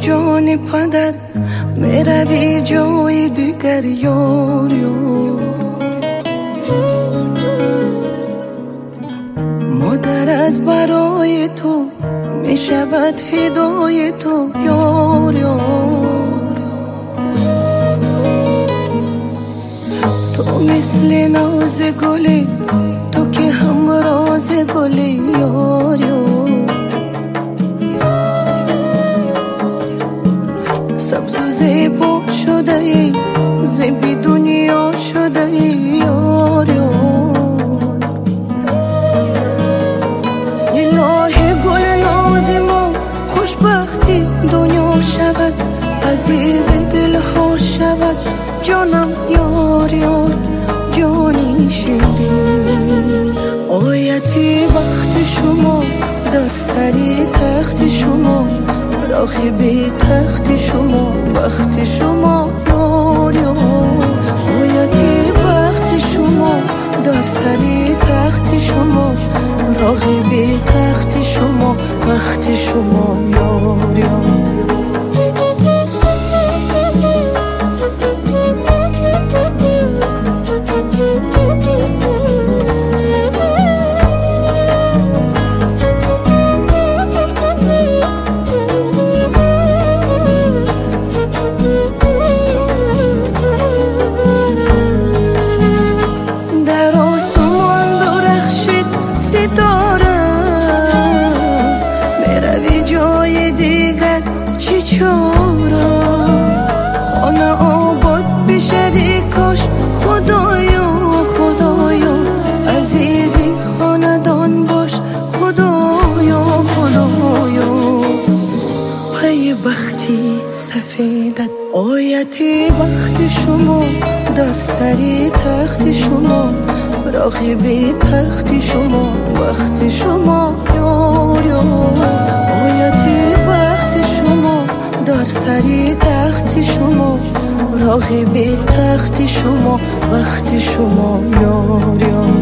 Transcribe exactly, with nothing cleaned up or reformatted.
جان پدر میروی جای دیگر یار یار. مادر از برای تو میشود فدای تو یار یار. تو مثل ناز گلی تو که همراز گلی یار یار. سبز و زیبا شده ای زیبی دنیا شده ای یار یار. الهی گل ناز ما خوشبختی دنیا شود عزیز دل ها شود جانم یار یار جانی شیرین. آیتی وقت شما در سری تخت شما راهی بی تخت شما وقت شما یار یار. آیتی وقت شما در سری تخت شما راهی بی تخت شما وقت شما یار یار. جای دیگر چی چورا خانه آباد بشوی کاش خدایا خدایا عزیزی خاندان باش خدایا خدایا. پی بختی سفیدت آیتی وقت شما در سری تخت شما راهی بی تخت شما وقت شما یار یار. آیتی وقت شما در سری تخت شما راهی بی تخت شما وقت شما یار یار.